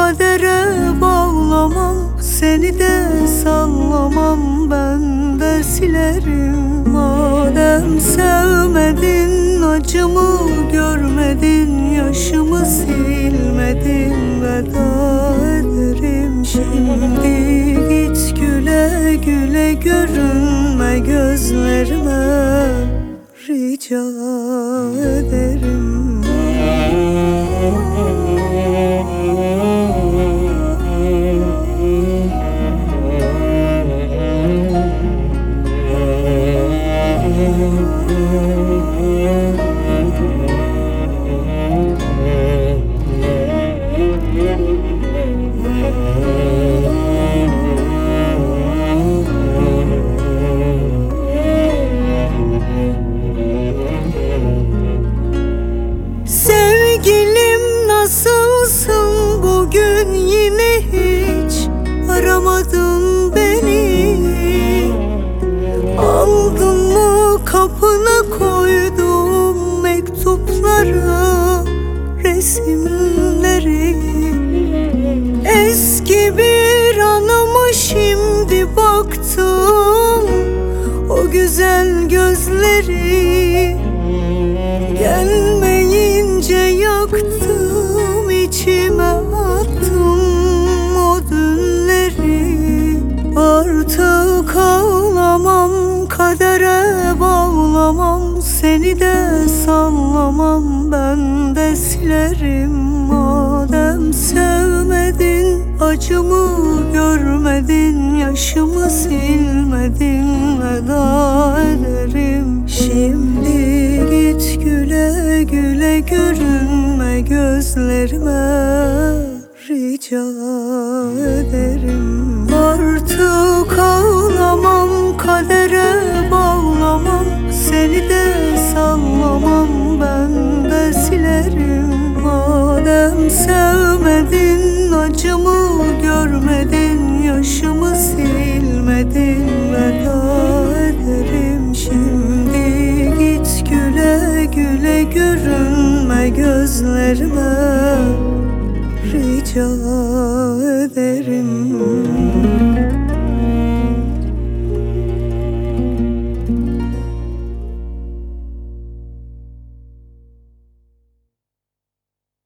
kadere bağlamam, seni de sallamam, ben de silerim. Madem sevmedin, acımı görmedin, yaşımı silmedin, veda ederim. Şimdi git güle güle, görünme gözlerime, rica ederim. Sevgilim nasılsın, bugün yine hiç aramadın beni. Aldın mı kapına koyduğum mektupları, resimleri? Eski bir anıma şimdi baktım, o güzel gözleri. Gelmeyince yaktım, içime attım o dünleri. Artık ağlamam, kadere bağlamam, seni de sallamam, ben de silerim. Madem sevmedin, acımı görmedin, yaşımı silmedin, veda ederim. Şimdi git güle güle, görünme gözlerime, rica ederim. Artık ağlamam, kadere bağlamam, seni de sallamam, ben de silerim. Madem sevmedin, acımı görmedin, yaşımı silmedin, veda ederim. Şimdi git güle güle, görünme gözlerime, rica